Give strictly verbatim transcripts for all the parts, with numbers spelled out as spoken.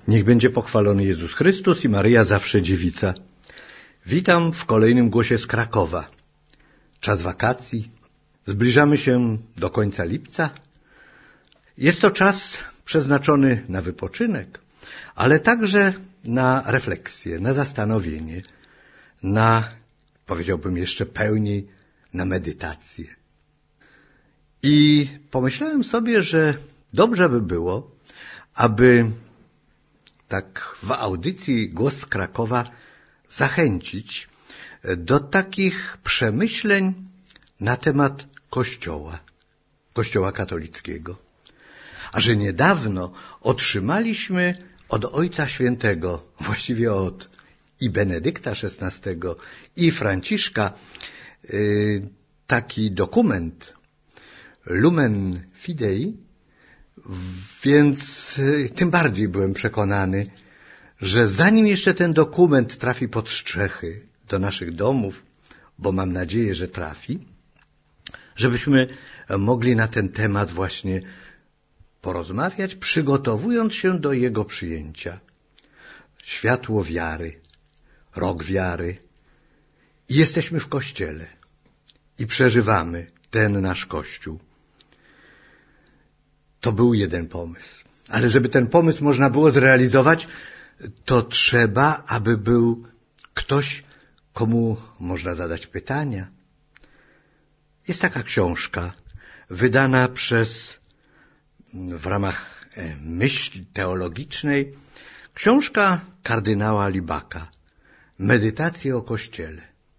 Niech będzie pochwalony Jezus Chrystus i Maryja zawsze dziewica. Witam w kolejnym głosie z Krakowa. Czas wakacji. Zbliżamy się do końca lipca. Jest to czas przeznaczony na wypoczynek, ale także na refleksję, na zastanowienie, na, powiedziałbym jeszcze pełniej, na medytację. I pomyślałem sobie, że dobrze by było, aby tak w audycji Głos z Krakowa zachęcić do takich przemyśleń na temat Kościoła, Kościoła katolickiego. A że niedawno otrzymaliśmy od Ojca Świętego, właściwie od i Benedykta szesnastego, i Franciszka, taki dokument Lumen Fidei, więc tym bardziej byłem przekonany, że zanim jeszcze ten dokument trafi pod strzechy do naszych domów, bo mam nadzieję, że trafi, żebyśmy mogli na ten temat właśnie porozmawiać, przygotowując się do jego przyjęcia. Światło wiary, rok wiary. I jesteśmy w Kościele i przeżywamy ten nasz Kościół. To był jeden pomysł. Ale żeby ten pomysł można było zrealizować, to trzeba, aby był ktoś, komu można zadać pytania. Jest taka książka wydana przez, w ramach myśli teologicznej, książka kardynała Libaka, Medytacje o Kościele.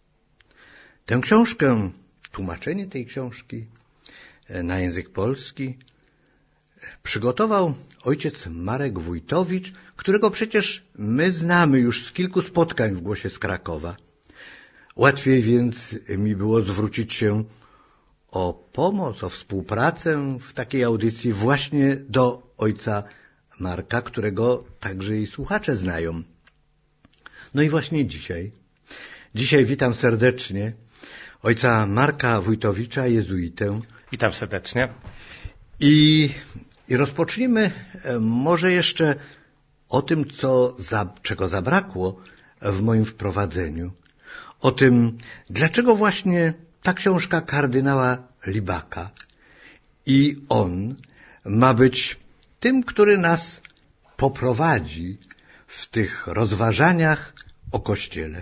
Tę książkę, tłumaczenie tej książki na język polski przygotował ojciec Marek Wójtowicz, którego przecież my znamy już z kilku spotkań w Głosie z Krakowa. Łatwiej więc mi było zwrócić się o pomoc, o współpracę w takiej audycji właśnie do ojca Marka, którego także i słuchacze znają. No i właśnie dzisiaj, dzisiaj witam serdecznie ojca Marka Wójtowicza, jezuitę. Witam serdecznie. I, i rozpoczniemy może jeszcze o tym, co za, czego zabrakło w moim wprowadzeniu. O tym, dlaczego właśnie ta książka kardynała Libaka i on ma być tym, który nas poprowadzi w tych rozważaniach o Kościele.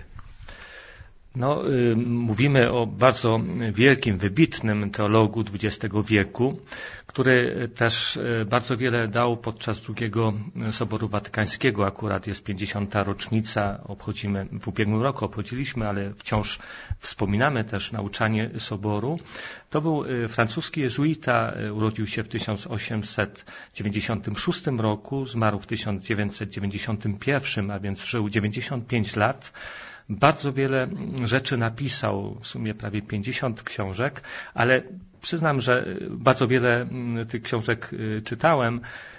No, y, mówimy o bardzo wielkim, wybitnym teologu dwudziestego wieku, który też bardzo wiele dał podczas drugiego Soboru Watykańskiego. Akurat jest pięćdziesiąta rocznica, obchodzimy, w ubiegłym roku obchodziliśmy, ale wciąż wspominamy też nauczanie Soboru. To był francuski jezuita, urodził się w tysiąc osiemset dziewięćdziesiątym szóstym roku, zmarł w tysiąc dziewięćset dziewięćdziesiątym pierwszym, a więc żył dziewięćdziesiąt pięć lat. Bardzo wiele rzeczy napisał, w sumie prawie pięćdziesiąt książek, ale przyznam, że bardzo wiele tych książek czytałem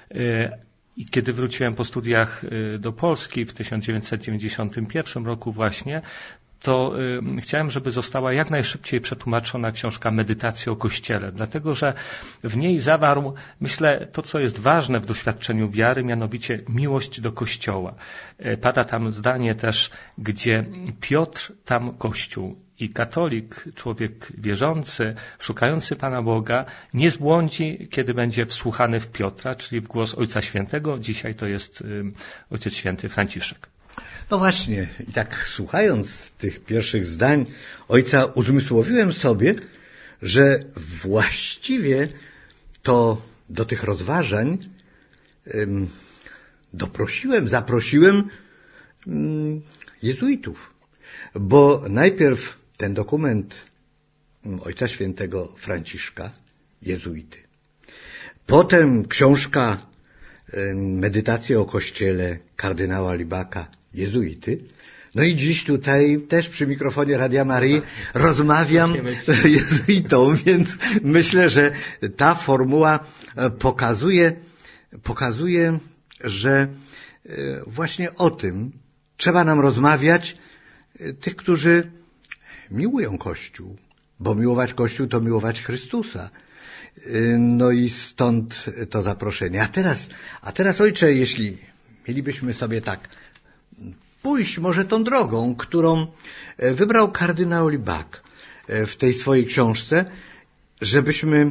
i kiedy wróciłem po studiach do Polski w tysiąc dziewięćset dziewięćdziesiątym pierwszym roku właśnie, to y, chciałem, żeby została jak najszybciej przetłumaczona książka Medytacje o Kościele, dlatego że w niej zawarł, myślę, to, co jest ważne w doświadczeniu wiary, mianowicie miłość do Kościoła. Y, pada tam zdanie też, gdzie Piotr, tam Kościół. I katolik, człowiek wierzący, szukający Pana Boga, nie zbłądzi, kiedy będzie wsłuchany w Piotra, czyli w głos Ojca Świętego. Dzisiaj to jest y, Ojciec Święty Franciszek. No właśnie, i tak słuchając tych pierwszych zdań ojca, uzmysłowiłem sobie, że właściwie to do tych rozważań um, doprosiłem, zaprosiłem um, jezuitów. Bo najpierw ten dokument Ojca Świętego Franciszka, jezuity. Potem książka um, Medytacje o Kościele kardynała Libaka, jezuity. No i dziś tutaj też przy mikrofonie Radia Marii rozmawiam z jezuitą, więc myślę, że ta formuła pokazuje, pokazuje, że właśnie o tym trzeba nam rozmawiać, tych, którzy miłują Kościół, bo miłować Kościół to miłować Chrystusa. No i stąd to zaproszenie. A teraz, a teraz ojcze, jeśli mielibyśmy sobie tak pójść może tą drogą, którą wybrał kardynał Libak w tej swojej książce, żebyśmy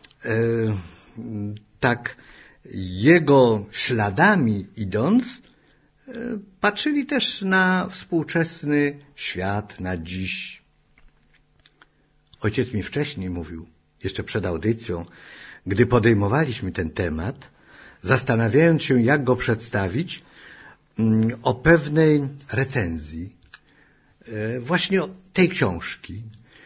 tak jego śladami idąc, patrzyli też na współczesny świat, na dziś. Ojciec mi wcześniej mówił, jeszcze przed audycją, gdy podejmowaliśmy ten temat, zastanawiając się, jak go przedstawić, o pewnej recenzji właśnie tej książki,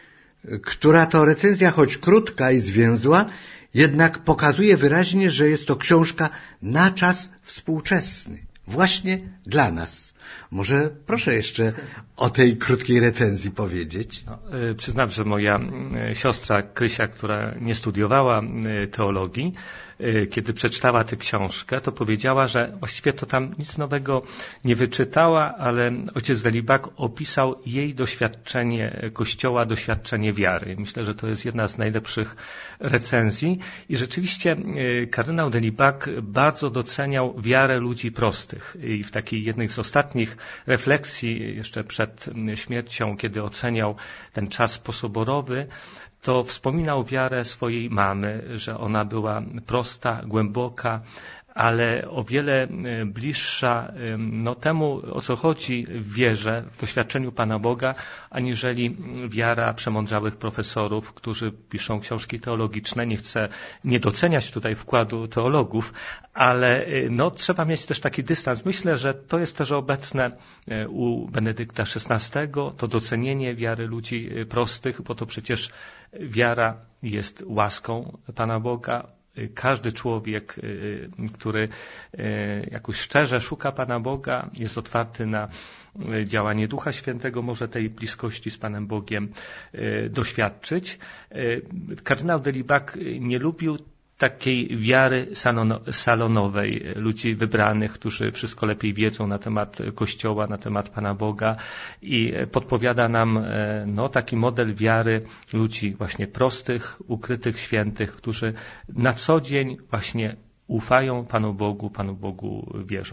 która to recenzja, choć krótka i zwięzła, jednak pokazuje wyraźnie, że jest to książka na czas współczesny, właśnie dla nas. Może proszę jeszcze o tej krótkiej recenzji powiedzieć. No, przyznam, że moja siostra Krysia, która nie studiowała teologii, kiedy przeczytała tę książkę, to powiedziała, że właściwie to tam nic nowego nie wyczytała, ale ojciec de Libak opisał jej doświadczenie Kościoła, doświadczenie wiary. Myślę, że to jest jedna z najlepszych recenzji i rzeczywiście kardynał de Libak bardzo doceniał wiarę ludzi prostych i w takiej jednej z ostatnich refleksji jeszcze przed śmiercią, kiedy oceniał ten czas posoborowy, to wspominał wiarę swojej mamy, że ona była prosta, głęboka, ale o wiele bliższa no, temu, o co chodzi w wierze, w doświadczeniu Pana Boga, aniżeli wiara przemądrzałych profesorów, którzy piszą książki teologiczne. Nie chcę nie doceniać tutaj wkładu teologów, ale no, trzeba mieć też taki dystans. Myślę, że to jest też obecne u Benedykta szesnastego, to docenienie wiary ludzi prostych, bo to przecież wiara jest łaską Pana Boga. Każdy człowiek, który jakoś szczerze szuka Pana Boga, jest otwarty na działanie Ducha Świętego, może tej bliskości z Panem Bogiem doświadczyć. Kardynał de Libak nie lubił takiej wiary salonowej, ludzi wybranych, którzy wszystko lepiej wiedzą na temat Kościoła, na temat Pana Boga i podpowiada nam no, taki model wiary ludzi właśnie prostych, ukrytych, świętych, którzy na co dzień właśnie ufają Panu Bogu, Panu Bogu wierzą.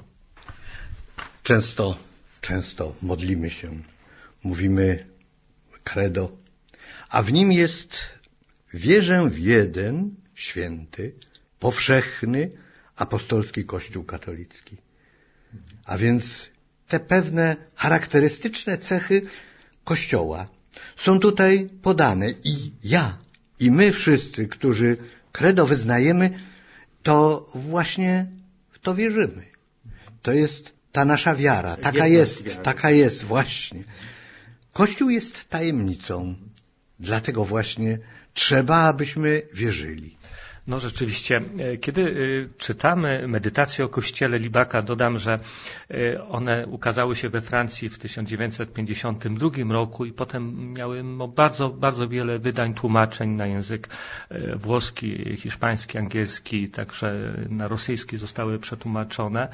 Często, często modlimy się, mówimy credo, a w nim jest wierzę w jeden święty, powszechny, apostolski Kościół katolicki. A więc te pewne charakterystyczne cechy Kościoła są tutaj podane i ja, i my wszyscy, którzy credo wyznajemy, to właśnie w to wierzymy. To jest ta nasza wiara, taka jest, taka jest właśnie. Kościół jest tajemnicą, dlatego właśnie trzeba, abyśmy wierzyli. No rzeczywiście, kiedy czytamy medytację o Kościele Libaka, dodam, że one ukazały się we Francji w tysiąc dziewięćset pięćdziesiątym drugim roku i potem miały no, bardzo, bardzo wiele wydań, tłumaczeń na język włoski, hiszpański, angielski, także na rosyjski zostały przetłumaczone.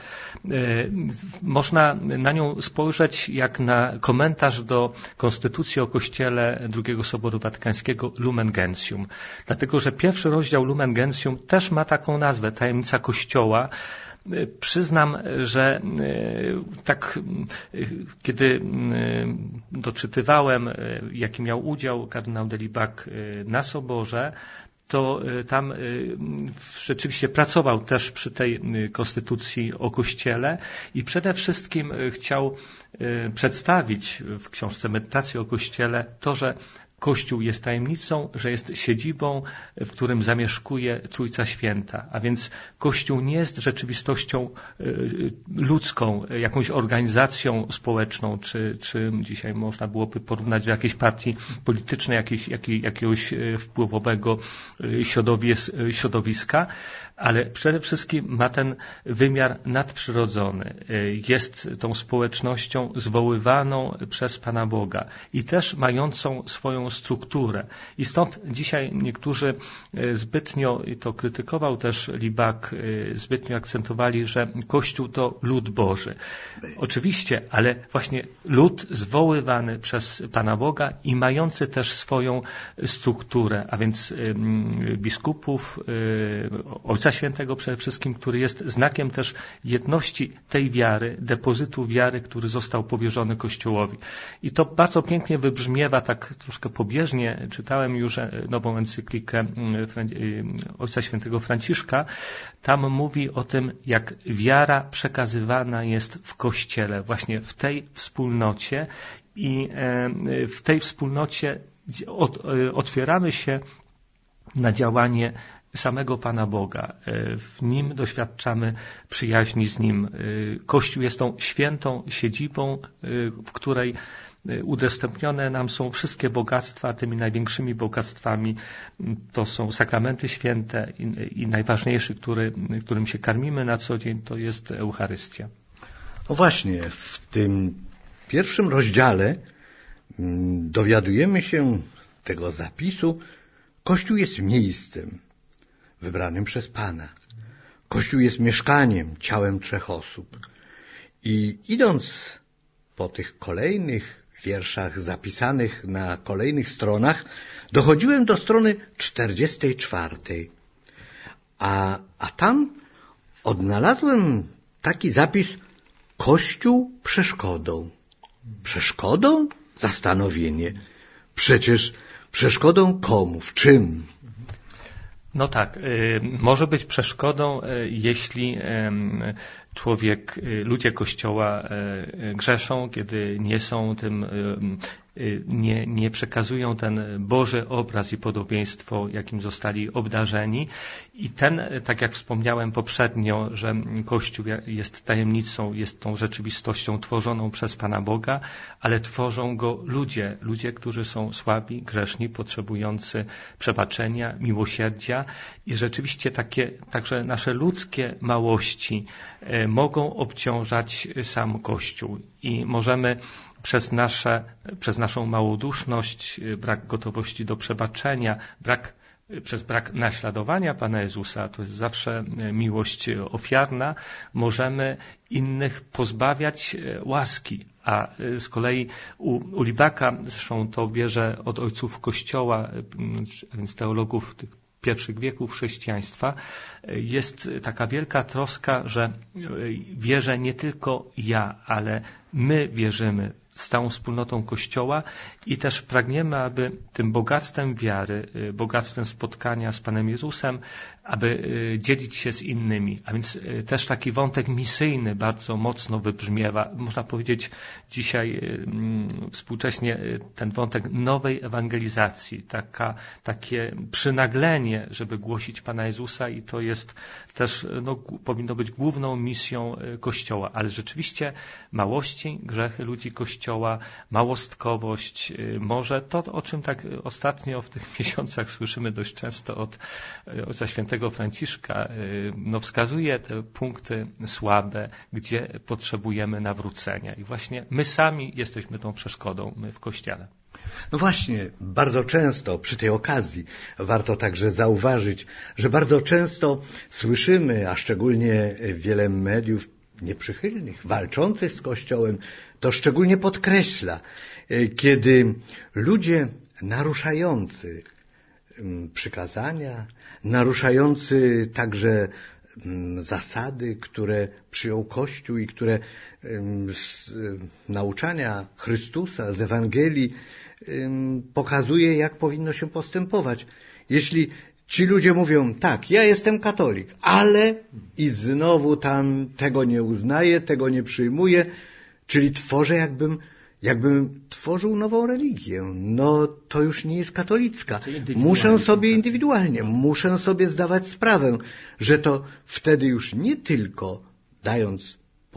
Można na nią spojrzeć jak na komentarz do Konstytucji o Kościele drugiego Soboru Watykańskiego Lumen Gentium. Dlatego, że pierwszy rozdział Lumen Gentium też ma taką nazwę, Tajemnica Kościoła. Przyznam, że tak kiedy doczytywałem, jaki miał udział kardynał de Libak na Soborze, to tam rzeczywiście pracował też przy tej Konstytucji o Kościele i przede wszystkim chciał przedstawić w książce Medytacji o Kościele to, że Kościół jest tajemnicą, że jest siedzibą, w którym zamieszkuje Trójca Święta. A więc Kościół nie jest rzeczywistością ludzką, jakąś organizacją społeczną, czy, czy dzisiaj można byłoby porównać do jakiejś partii politycznej, jakiejś, jakiej, jakiegoś wpływowego środowiska, ale przede wszystkim ma ten wymiar nadprzyrodzony. Jest tą społecznością zwoływaną przez Pana Boga i też mającą swoją strukturę. I stąd dzisiaj niektórzy zbytnio, i to krytykował też Libak, zbytnio akcentowali, że Kościół to lud Boży. Oczywiście, ale właśnie lud zwoływany przez Pana Boga i mający też swoją strukturę, a więc biskupów, Ojca Świętego przede wszystkim, który jest znakiem też jedności tej wiary, depozytu wiary, który został powierzony Kościołowi. I to bardzo pięknie wybrzmiewa, tak troszkę pobieżnie, czytałem już nową encyklikę Ojca Świętego Franciszka, tam mówi o tym, jak wiara przekazywana jest w Kościele, właśnie w tej wspólnocie i w tej wspólnocie otwieramy się na działanie samego Pana Boga. W Nim doświadczamy przyjaźni z Nim. Kościół jest tą świętą siedzibą, w której udostępnione nam są wszystkie bogactwa. Tymi największymi bogactwami to są sakramenty święte i, i najważniejszy, który, którym się karmimy na co dzień, to jest Eucharystia. No właśnie, w tym pierwszym rozdziale dowiadujemy się tego zapisu. Kościół jest miejscem wybranym przez Pana. Kościół jest mieszkaniem, ciałem trzech osób. I idąc po tych kolejnych wierszach zapisanych na kolejnych stronach, dochodziłem do strony czterdziestej czwartej. A, a tam odnalazłem taki zapis: Kościół przeszkodą. Przeszkodą? Zastanowienie. Przecież przeszkodą komu? W czym? No tak, może być przeszkodą, jeśli człowiek, ludzie Kościoła grzeszą, kiedy nie są tym, nie, nie przekazują ten Boży obraz i podobieństwo, jakim zostali obdarzeni. I ten, tak jak wspomniałem poprzednio, że Kościół jest tajemnicą, jest tą rzeczywistością tworzoną przez Pana Boga, ale tworzą go ludzie, ludzie, którzy są słabi, grzeszni, potrzebujący przebaczenia, miłosierdzia i rzeczywiście takie, także nasze ludzkie małości mogą obciążać sam Kościół i możemy przez nasze, przez naszą małoduszność, brak gotowości do przebaczenia, brak, przez brak naśladowania Pana Jezusa, to jest zawsze miłość ofiarna, możemy innych pozbawiać łaski. A z kolei u, u Libaka, zresztą to bierze od ojców Kościoła, a więc teologów tych pierwszych wieków chrześcijaństwa, jest taka wielka troska, że wierzę nie tylko ja, ale my wierzymy z całą wspólnotą Kościoła i też pragniemy, aby tym bogactwem wiary, bogactwem spotkania z Panem Jezusem, aby dzielić się z innymi. A więc też taki wątek misyjny bardzo mocno wybrzmiewa. Można powiedzieć dzisiaj współcześnie ten wątek nowej ewangelizacji, taka, takie przynaglenie, żeby głosić Pana Jezusa i to jest też, no, powinno być główną misją Kościoła. Ale rzeczywiście małości, grzechy ludzi Kościoła, małostkowość, może to, o czym tak ostatnio w tych miesiącach słyszymy dość często od Ojca Świętego Franciszka, no, wskazuje te punkty słabe, gdzie potrzebujemy nawrócenia. I właśnie my sami jesteśmy tą przeszkodą, my w Kościele. No właśnie, bardzo często przy tej okazji warto także zauważyć, że bardzo często słyszymy, a szczególnie wiele mediów nieprzychylnych, walczących z Kościołem, to szczególnie podkreśla, kiedy ludzie naruszający przykazania, naruszający także zasady, które przyjął Kościół i które z nauczania Chrystusa, z Ewangelii pokazuje, jak powinno się postępować. Jeśli ci ludzie mówią, tak, ja jestem katolik, ale i znowu tam tego nie uznaję, tego nie przyjmuję, czyli tworzę jakbym, jakbym tworzył nową religię. No to już nie jest katolicka. Muszę sobie indywidualnie, muszę sobie zdawać sprawę, że to wtedy już nie tylko dając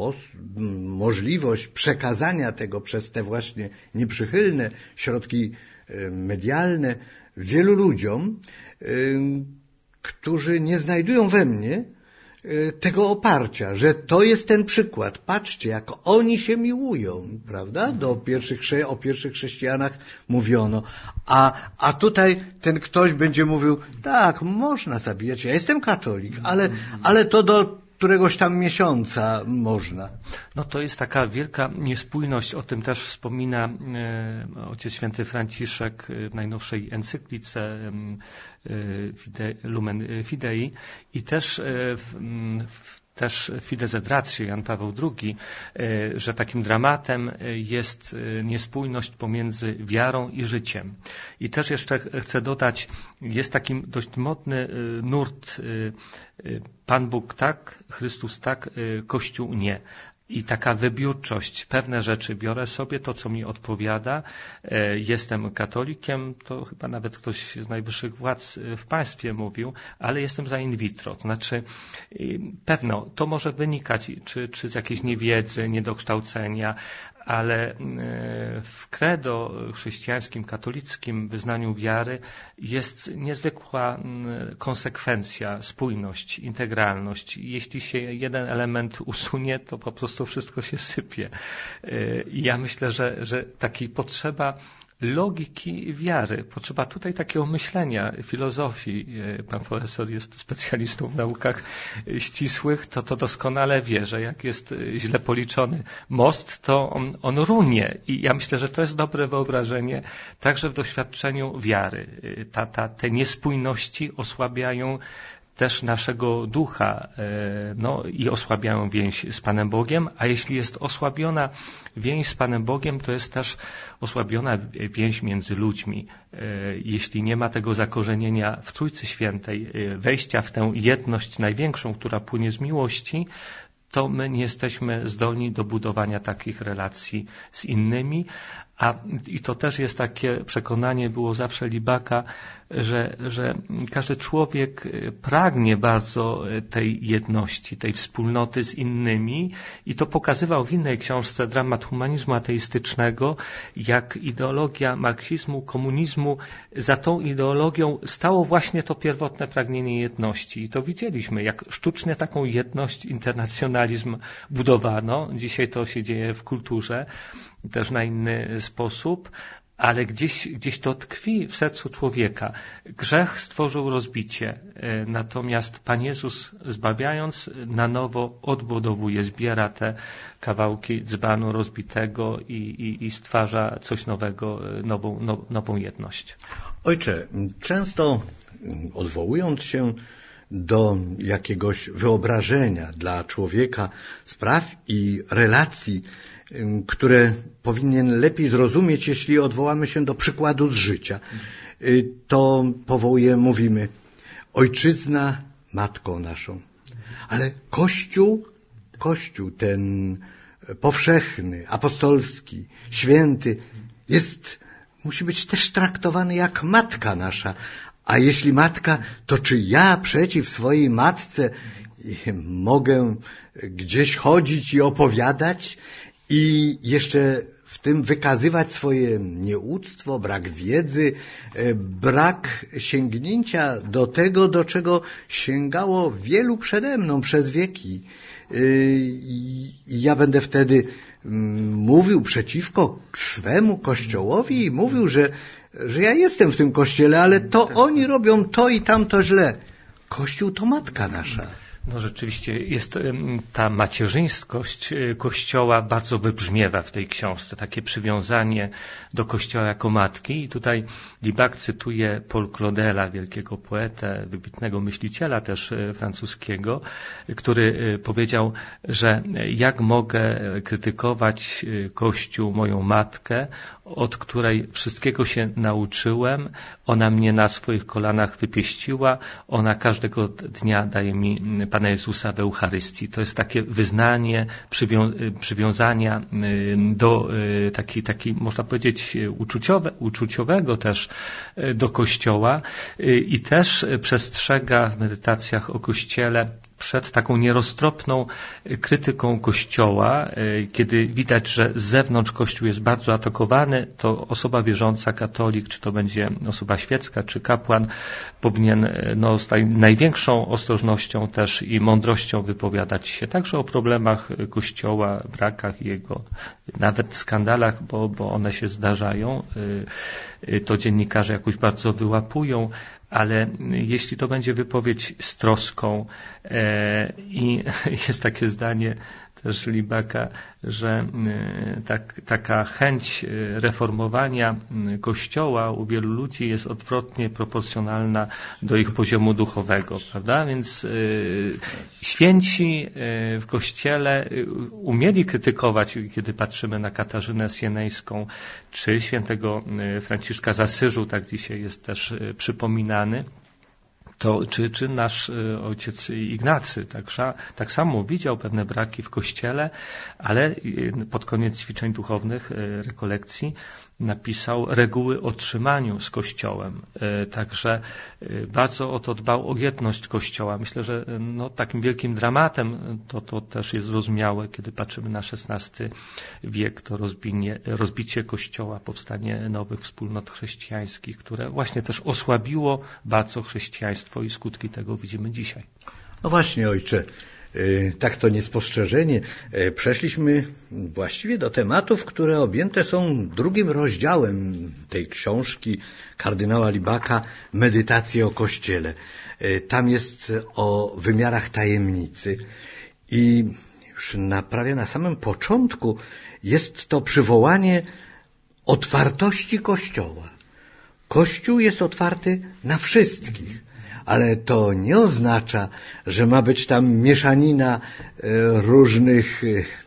możliwość przekazania tego przez te właśnie nieprzychylne środki medialne wielu ludziom, którzy nie znajdują we mnie tego oparcia, że to jest ten przykład. Patrzcie, jak oni się miłują, prawda? Do pierwszych, o pierwszych chrześcijanach mówiono. A, a tutaj ten ktoś będzie mówił, tak, można zabijać, ja jestem katolik, ale, ale to do któregoś tam miesiąca można. No to jest taka wielka niespójność, o tym też wspomina e, ojciec święty Franciszek w najnowszej encyklice e, Fide, Lumen Fidei i też e, w, w też Fides Ratio, Jan Paweł drugi, że takim dramatem jest niespójność pomiędzy wiarą i życiem. I też jeszcze chcę dodać, jest taki dość modny nurt Pan Bóg tak, Chrystus tak, Kościół nie. I taka wybiórczość, pewne rzeczy biorę sobie, to co mi odpowiada, jestem katolikiem, to chyba nawet ktoś z najwyższych władz w państwie mówił, ale jestem za in vitro, to znaczy pewno to może wynikać czy, czy z jakiejś niewiedzy, niedokształcenia, ale w credo chrześcijańskim, katolickim wyznaniu wiary jest niezwykła konsekwencja, spójność, integralność. Jeśli się jeden element usunie, to po prostu wszystko się sypie. I ja myślę, że, że takiej potrzeba logiki wiary. Potrzeba tutaj takiego myślenia, filozofii. Pan profesor jest specjalistą w naukach ścisłych, to to doskonale wie, że jak jest źle policzony most, to on, on runie. I ja myślę, że to jest dobre wyobrażenie także w doświadczeniu wiary. Ta, ta, te niespójności osłabiają też naszego ducha, no i osłabiają więź z Panem Bogiem, a jeśli jest osłabiona więź z Panem Bogiem, to jest też osłabiona więź między ludźmi. Jeśli nie ma tego zakorzenienia w Trójcy Świętej, wejścia w tę jedność największą, która płynie z miłości, to my nie jesteśmy zdolni do budowania takich relacji z innymi, a i to też jest takie przekonanie, było zawsze Libaka, że, że każdy człowiek pragnie bardzo tej jedności, tej wspólnoty z innymi i to pokazywał w innej książce Dramat humanizmu ateistycznego, jak ideologia marksizmu, komunizmu, za tą ideologią stało właśnie to pierwotne pragnienie jedności i to widzieliśmy, jak sztucznie taką jedność, internacjonalizm budowano. Dzisiaj to się dzieje w kulturze, też na inny sposób, ale gdzieś, gdzieś to tkwi w sercu człowieka. Grzech stworzył rozbicie, natomiast Pan Jezus, zbawiając, na nowo odbudowuje, zbiera te kawałki dzbanu rozbitego i, i, i stwarza coś nowego, nową, now, nową jedność. Ojcze, często odwołując się do jakiegoś wyobrażenia dla człowieka spraw i relacji, które powinien lepiej zrozumieć, jeśli odwołamy się do przykładu z życia, to powołuje, mówimy, ojczyzna matką naszą. Ale Kościół, Kościół ten powszechny, apostolski, święty, jest, musi być też traktowany jak matka nasza. A jeśli matka, to czy ja przeciw swojej matce mogę gdzieś chodzić i opowiadać i jeszcze w tym wykazywać swoje nieuctwo, brak wiedzy, brak sięgnięcia do tego, do czego sięgało wielu przede mną przez wieki. I ja będę wtedy mówił przeciwko swemu Kościołowi i mówił, że, że ja jestem w tym Kościele, ale to oni robią to i tamto źle. Kościół to matka nasza. No rzeczywiście jest ta macierzyńskość Kościoła bardzo wybrzmiewa w tej książce, takie przywiązanie do Kościoła jako matki i tutaj Libak cytuje Paul Claudela, wielkiego poetę, wybitnego myśliciela też francuskiego, który powiedział, że jak mogę krytykować Kościół, moją matkę, od której wszystkiego się nauczyłem, ona mnie na swoich kolanach wypieściła, ona każdego dnia daje mi Pana Jezusa w Eucharystii. To jest takie wyznanie przywią- przywiązania do takiej, takiej, można powiedzieć, uczuciowe, uczuciowego też do Kościoła i też przestrzega w medytacjach o Kościele przed taką nieroztropną krytyką Kościoła, kiedy widać, że z zewnątrz Kościół jest bardzo atakowany, to osoba wierząca, katolik, czy to będzie osoba świecka, czy kapłan, powinien no, z największą ostrożnością też i mądrością wypowiadać się także o problemach Kościoła, brakach jego, nawet skandalach, bo, bo one się zdarzają. To dziennikarze jakoś bardzo wyłapują, ale jeśli to będzie wypowiedź z troską e, i jest takie zdanie też Libaka, że tak, taka chęć reformowania Kościoła u wielu ludzi jest odwrotnie proporcjonalna do ich poziomu duchowego, prawda? Więc y, święci w Kościele umieli krytykować, kiedy patrzymy na Katarzynę Sienejską, czy świętego Franciszka z Asyżu, tak dzisiaj jest też przypominany. To, czy, czy nasz ojciec Ignacy tak, tak samo widział pewne braki w Kościele, ale pod koniec ćwiczeń duchownych, rekolekcji, napisał reguły o trzymaniu z Kościołem. Także bardzo o to dbał, o jedność Kościoła. Myślę, że no, takim wielkim dramatem to, to też jest zrozumiałe, kiedy patrzymy na szesnasty wiek, to rozbicie, rozbicie Kościoła, powstanie nowych wspólnot chrześcijańskich, które właśnie też osłabiło bardzo chrześcijaństwo i skutki tego widzimy dzisiaj. No właśnie, ojcze. Tak to niespostrzeżenie. Przeszliśmy właściwie do tematów, które objęte są drugim rozdziałem tej książki kardynała Libaka, Medytacje o Kościele. Tam jest o wymiarach tajemnicy i już na, prawie na samym początku jest to przywołanie otwartości Kościoła. Kościół jest otwarty na wszystkich. Ale to nie oznacza, że ma być tam mieszanina różnych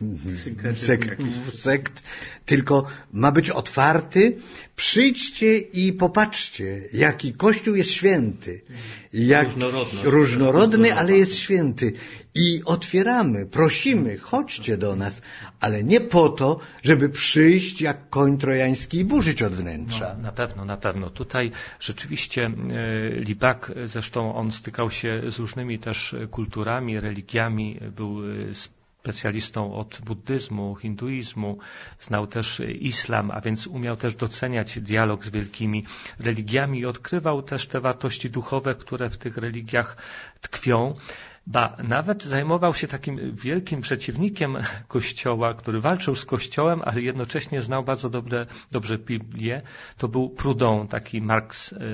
sekt, sekt, tylko ma być otwarty. Przyjdźcie i popatrzcie, jaki Kościół jest święty, jak różnorodny, ale jest święty. I otwieramy, prosimy, chodźcie do nas, ale nie po to, żeby przyjść jak koń trojański i burzyć od wnętrza. No, na pewno, na pewno. Tutaj rzeczywiście e, Libak, zresztą on stykał się z różnymi też kulturami, religiami, był specjalistą od buddyzmu, hinduizmu, znał też islam, a więc umiał też doceniać dialog z wielkimi religiami i odkrywał też te wartości duchowe, które w tych religiach tkwią. Ba, nawet zajmował się takim wielkim przeciwnikiem Kościoła, który walczył z Kościołem, ale jednocześnie znał bardzo dobre, dobrze Biblię. To był Proudhon, taki Marx yy,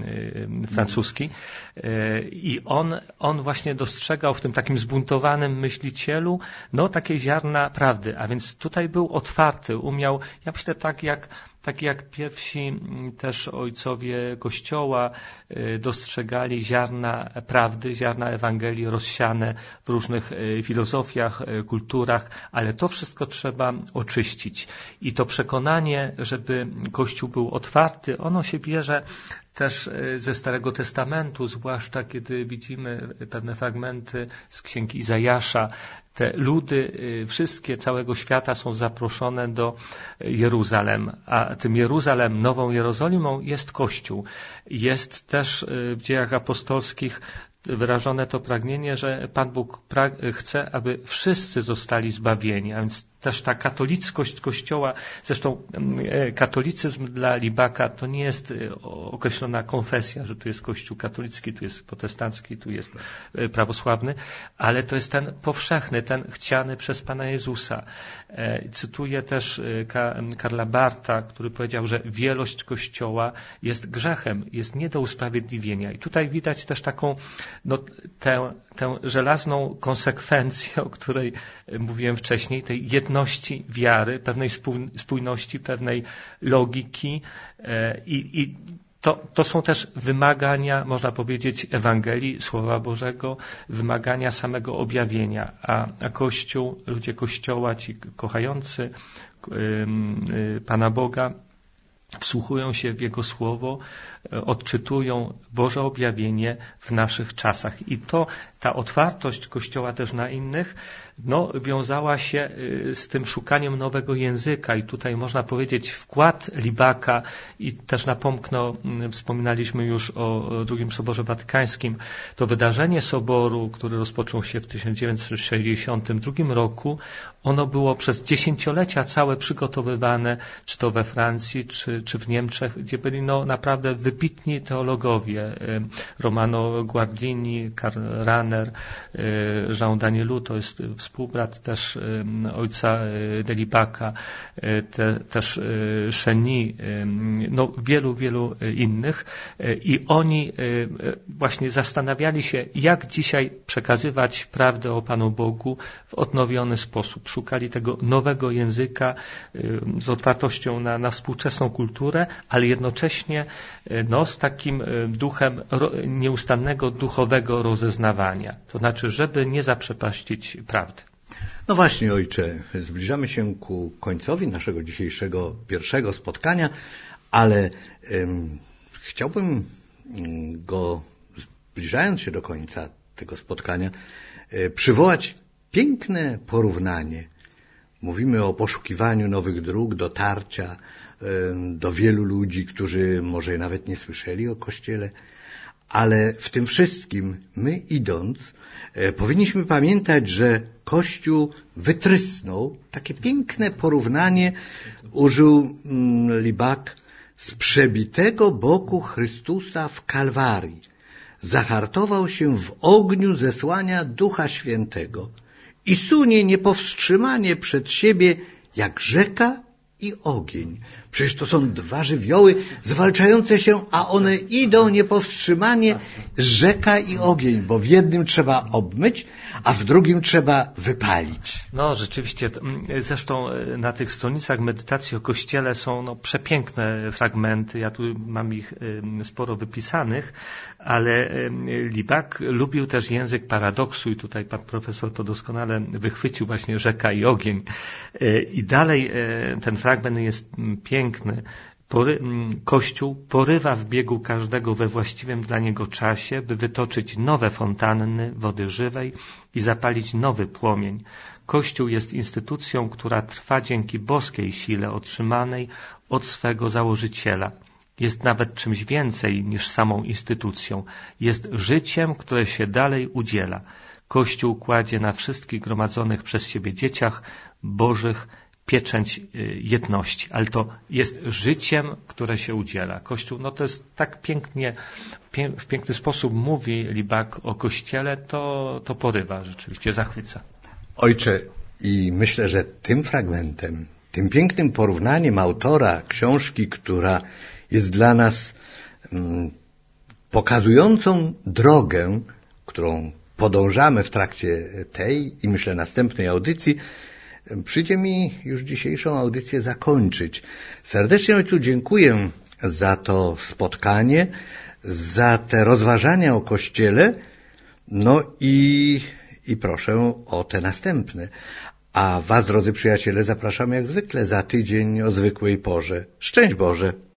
yy, francuski. Yy, I on, on właśnie dostrzegał w tym takim zbuntowanym myślicielu, no takie ziarna prawdy. A więc tutaj był otwarty, umiał, ja myślę tak jak Tak jak pierwsi też ojcowie Kościoła dostrzegali ziarna prawdy, ziarna Ewangelii rozsiane w różnych filozofiach, kulturach, ale to wszystko trzeba oczyścić. I to przekonanie, żeby Kościół był otwarty, ono się bierze też ze Starego Testamentu, zwłaszcza kiedy widzimy pewne fragmenty z Księgi Izajasza. Te ludy wszystkie całego świata są zaproszone do Jeruzalem, a tym Jeruzalem, Nową Jerozolimą jest Kościół. Jest też w Dziejach Apostolskich wyrażone to pragnienie, że Pan Bóg chce, aby wszyscy zostali zbawieni, a więc też ta katolickość Kościoła, zresztą katolicyzm dla Libaka to nie jest określona konfesja, że tu jest Kościół katolicki, tu jest protestancki, tu jest prawosławny, ale to jest ten powszechny, ten chciany przez Pana Jezusa. Cytuję też Karla Barta, który powiedział, że wielość Kościoła jest grzechem, jest nie do usprawiedliwienia. I tutaj widać też taką no, tę, tę żelazną konsekwencję, o której mówiłem wcześniej, tej jedności wiary, pewnej spójności, pewnej logiki i, i to, to są też wymagania, można powiedzieć, Ewangelii, Słowa Bożego, wymagania samego objawienia, a, a Kościół, ludzie Kościoła, ci kochający Pana Boga, wsłuchują się w Jego Słowo, odczytują Boże objawienie w naszych czasach. I to, ta otwartość Kościoła też na innych, no, wiązała się z tym szukaniem nowego języka. I tutaj można powiedzieć wkład Libaka i też napomknę, wspominaliśmy już o drugim Soborze Watykańskim, to wydarzenie Soboru, który rozpoczął się w tysiąc dziewięćset sześćdziesiątym drugim roku, ono było przez dziesięciolecia całe przygotowywane, czy to we Francji, czy, czy w Niemczech, gdzie byli no, naprawdę wybitni teologowie. Romano Guardini, Karl Rahner, Jean Danielou, to jest współbrat też ojca Delibaka, te, też Cheny, no wielu, wielu innych. I oni właśnie zastanawiali się, jak dzisiaj przekazywać prawdę o Panu Bogu w odnowiony sposób. Szukali tego nowego języka z otwartością na, na współczesną kulturę, ale jednocześnie no, z takim duchem nieustannego duchowego rozeznawania. To znaczy, żeby nie zaprzepaścić prawdy. No właśnie, ojcze, zbliżamy się ku końcowi naszego dzisiejszego pierwszego spotkania, ale um, chciałbym go, zbliżając się do końca tego spotkania, przywołać piękne porównanie. Mówimy o poszukiwaniu nowych dróg, dotarcia do wielu ludzi, którzy może nawet nie słyszeli o Kościele, ale w tym wszystkim my idąc powinniśmy pamiętać, że Kościół wytrysnął, takie piękne porównanie użył Libak, z przebitego boku Chrystusa w Kalwarii. Zahartował się w ogniu zesłania Ducha Świętego i sunie niepowstrzymanie przed siebie jak rzeka i ogień. Przecież to są dwa żywioły zwalczające się, a one idą niepowstrzymanie, rzeka i ogień, bo w jednym trzeba obmyć, a w drugim trzeba wypalić. No rzeczywiście, zresztą na tych stronicach medytacji o Kościele są no, przepiękne fragmenty, ja tu mam ich sporo wypisanych, ale Libak lubił też język paradoksu i tutaj pan profesor to doskonale wychwycił, właśnie rzeka i ogień. I dalej ten fragment jest piękny. Pory, Kościół porywa w biegu każdego we właściwym dla niego czasie, by wytoczyć nowe fontanny wody żywej i zapalić nowy płomień. Kościół jest instytucją, która trwa dzięki boskiej sile otrzymanej od swego założyciela. Jest nawet czymś więcej niż samą instytucją. Jest życiem, które się dalej udziela. Kościół kładzie na wszystkich gromadzonych przez siebie dzieciach bożych pieczęć jedności, ale to jest życiem, które się udziela. Kościół, no to jest tak pięknie, pie, w piękny sposób mówi Libak o Kościele, to, to porywa, rzeczywiście zachwyca. Ojcze, i myślę, że tym fragmentem, tym pięknym porównaniem autora książki, która jest dla nas mm, pokazującą drogę, którą podążamy w trakcie tej i myślę następnej audycji, przyjdzie mi już dzisiejszą audycję zakończyć. Serdecznie Ojcu dziękuję za to spotkanie, za te rozważania o Kościele, no i, i proszę o te następne. A was, drodzy przyjaciele, zapraszam jak zwykle za tydzień o zwykłej porze. Szczęść Boże!